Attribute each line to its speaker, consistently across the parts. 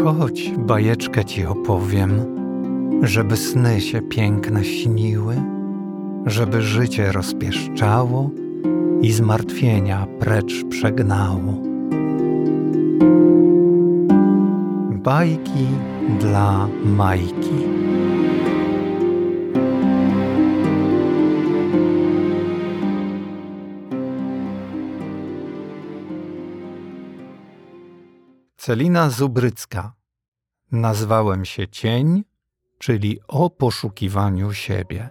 Speaker 1: Chodź, bajeczkę ci opowiem, żeby sny się piękne śniły, żeby życie rozpieszczało i zmartwienia precz przegnało. Bajki dla Majki. Celina Zubrycka. Nazwałem się Cień, czyli o poszukiwaniu siebie.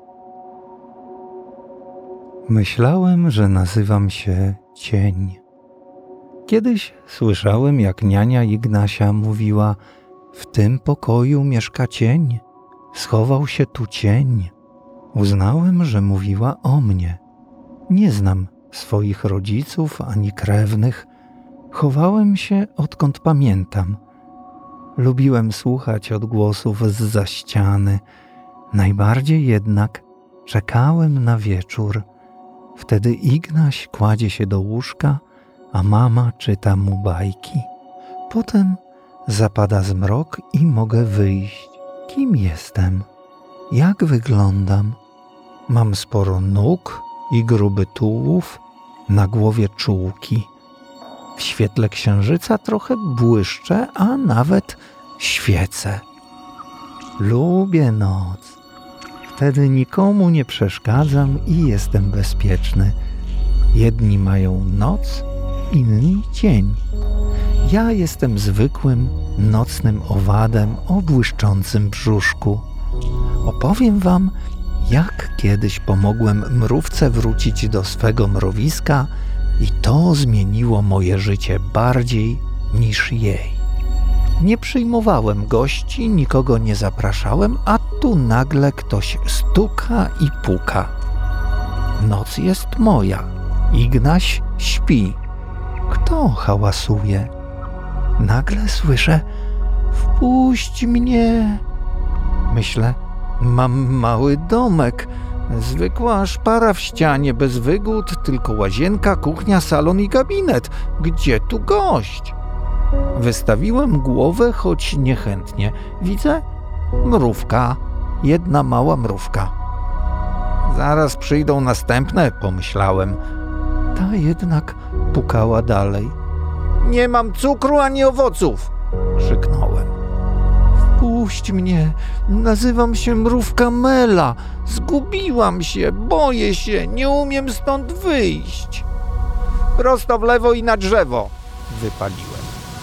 Speaker 1: Myślałem, że nazywam się Cień. Kiedyś słyszałem, jak niania Ignasia mówiła: w tym pokoju mieszka cień, schował się tu cień. Uznałem, że mówiła o mnie. Nie znam swoich rodziców ani krewnych. Chowałem się, odkąd pamiętam. Lubiłem słuchać odgłosów zza ściany. Najbardziej jednak czekałem na wieczór. Wtedy Ignaś kładzie się do łóżka, a mama czyta mu bajki. Potem zapada zmrok i mogę wyjść. Kim jestem? Jak wyglądam? Mam sporo nóg i gruby tułów, na głowie czułki. W świetle księżyca trochę błyszczę, a nawet świecę. Lubię noc. Wtedy nikomu nie przeszkadzam i jestem bezpieczny. Jedni mają noc, inni dzień. Ja jestem zwykłym, nocnym owadem o błyszczącym brzuszku. Opowiem wam, jak kiedyś pomogłem mrówce wrócić do swego mrowiska i to zmieniło moje życie bardziej niż jej. Nie przyjmowałem gości, nikogo nie zapraszałem, a tu nagle ktoś stuka i puka. Noc jest moja. Ignaś śpi. Kto hałasuje? Nagle słyszę: wpuść mnie. Myślę: mam mały domek. Zwykła szpara w ścianie, bez wygód, tylko łazienka, kuchnia, salon i gabinet. Gdzie tu gość? Wystawiłem głowę, choć niechętnie. Widzę mrówka, jedna mała mrówka. Zaraz przyjdą następne, pomyślałem. Ta jednak pukała dalej. Nie mam cukru ani owoców, krzyknąłem. Wpuść mnie, nazywam się mrówka Mela. Zgubiłam się, boję się, nie umiem stąd wyjść. Prosto w lewo i na drzewo, wypaliłem.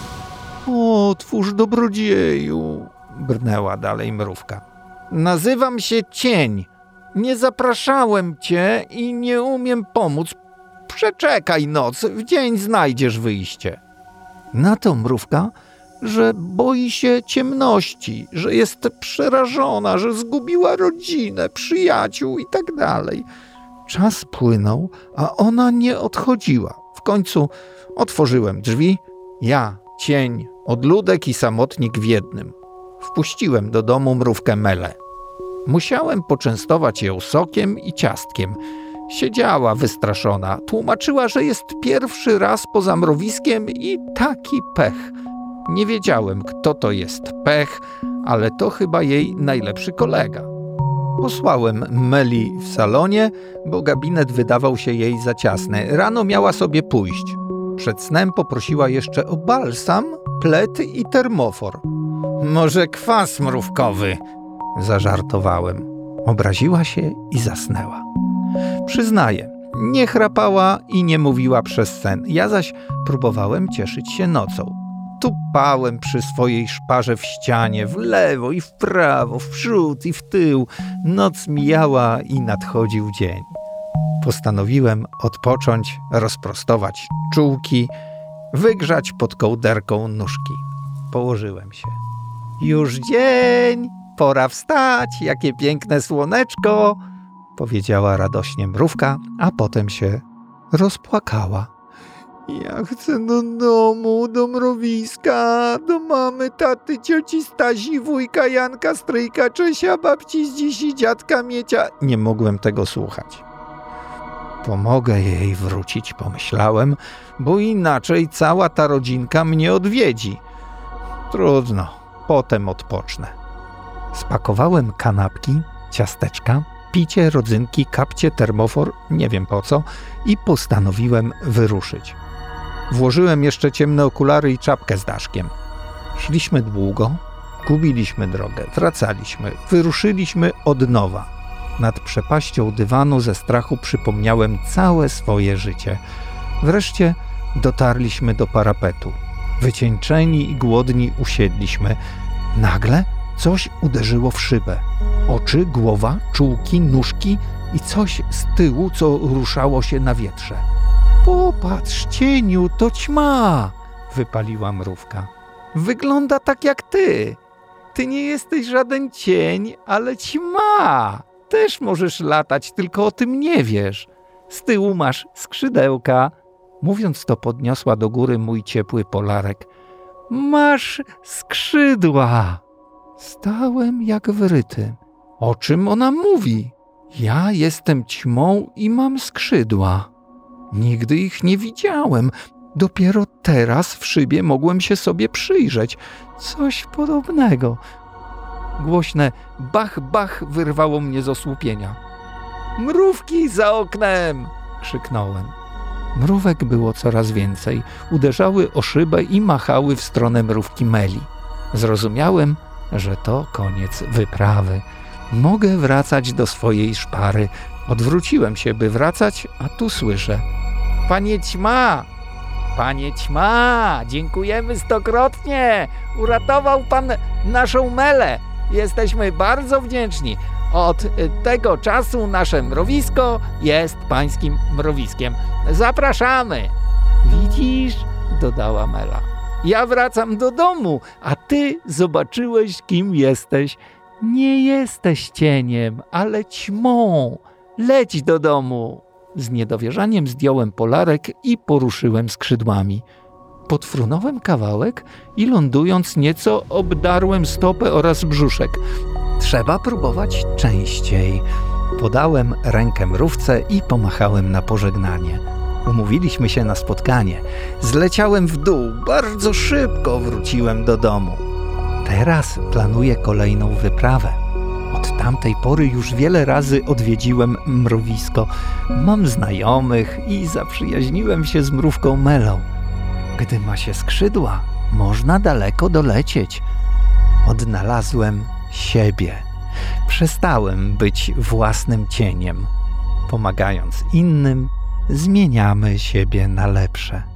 Speaker 1: Otwórz, dobrodzieju, brnęła dalej mrówka. Nazywam się Cień. Nie zapraszałem cię i nie umiem pomóc. Przeczekaj noc, w dzień znajdziesz wyjście. Na to mrówka, że boi się ciemności, że jest przerażona, że zgubiła rodzinę, przyjaciół i tak dalej. Czas płynął, a ona nie odchodziła. W końcu otworzyłem drzwi, ja, Cień, odludek i samotnik w jednym. Wpuściłem do domu mrówkę Melę. Musiałem poczęstować ją sokiem i ciastkiem. Siedziała wystraszona, tłumaczyła, że jest pierwszy raz poza mrowiskiem i taki pech. Nie wiedziałem, kto to jest pech, ale to chyba jej najlepszy kolega. Posłałem Meli w salonie, bo gabinet wydawał się jej za ciasny. Rano miała sobie pójść. Przed snem poprosiła jeszcze o balsam, pled i termofor. Może kwas mrówkowy, zażartowałem. Obraziła się i zasnęła. Przyznaję, nie chrapała i nie mówiła przez sen. Ja zaś próbowałem cieszyć się nocą. Tupałem przy swojej szparze w ścianie, w lewo i w prawo, w przód i w tył. Noc mijała i nadchodził dzień. Postanowiłem odpocząć, rozprostować czułki, wygrzać pod kołderką nóżki. Położyłem się. Już dzień, pora wstać, jakie piękne słoneczko, powiedziała radośnie mrówka, a potem się rozpłakała. Ja chcę do domu, do mrowiska, do mamy, taty, cioci Stasi, wujka Janka, stryjka Czesia, babci Zdzisi, dziadka Miecia. Nie mogłem tego słuchać. Pomogę jej wrócić, pomyślałem, bo inaczej cała ta rodzinka mnie odwiedzi. Trudno, potem odpocznę. Spakowałem kanapki, ciasteczka, picie, rodzynki, kapcie, termofor, nie wiem po co, i postanowiłem wyruszyć. Włożyłem jeszcze ciemne okulary i czapkę z daszkiem. Szliśmy długo, gubiliśmy drogę, wracaliśmy, wyruszyliśmy od nowa. Nad przepaścią dywanu ze strachu przypomniałem całe swoje życie. Wreszcie dotarliśmy do parapetu. Wycieńczeni i głodni usiedliśmy. Nagle coś uderzyło w szybę. Oczy, głowa, czułki, nóżki i coś z tyłu, co ruszało się na wietrze. Popatrz, cieniu, to ćma! Wypaliła mrówka. Wygląda tak jak ty. Ty nie jesteś żaden cień, ale ćma. Też możesz latać, tylko o tym nie wiesz. Z tyłu masz skrzydełka. Mówiąc to, podniosła do góry mój ciepły polarek. Masz skrzydła. Stałem jak wryty. O czym ona mówi? Ja jestem ćmą i mam skrzydła. Nigdy ich nie widziałem. Dopiero teraz w szybie mogłem się sobie przyjrzeć. Coś podobnego. Głośne bach, bach wyrwało mnie z osłupienia. Mrówki za oknem! Krzyknąłem. Mrówek było coraz więcej. Uderzały o szybę i machały w stronę mrówki Meli. Zrozumiałem, że to koniec wyprawy. Mogę wracać do swojej szpary. Odwróciłem się, by wracać, a tu słyszę. Panie ćma! Panie ćma! Dziękujemy stokrotnie! Uratował pan naszą Melę! Jesteśmy bardzo wdzięczni. Od tego czasu nasze mrowisko jest pańskim mrowiskiem. Zapraszamy! Widzisz? Dodała Mela. Ja wracam do domu, a ty zobaczyłeś, kim jesteś. Nie jesteś cieniem, ale ćmą. Leć do domu. Z niedowierzaniem zdjąłem polarek i poruszyłem skrzydłami. Podfrunąłem kawałek i lądując nieco obdarłem stopę oraz brzuszek. Trzeba próbować częściej. Podałem rękę mrówce i pomachałem na pożegnanie. Umówiliśmy się na spotkanie. Zleciałem w dół, bardzo szybko wróciłem do domu. Teraz planuję kolejną wyprawę. Od tamtej pory już wiele razy odwiedziłem mrowisko. Mam znajomych i zaprzyjaźniłem się z mrówką Melą. Gdy ma się skrzydła, można daleko dolecieć. Odnalazłem siebie. Przestałem być własnym cieniem. Pomagając innym, zmieniamy siebie na lepsze.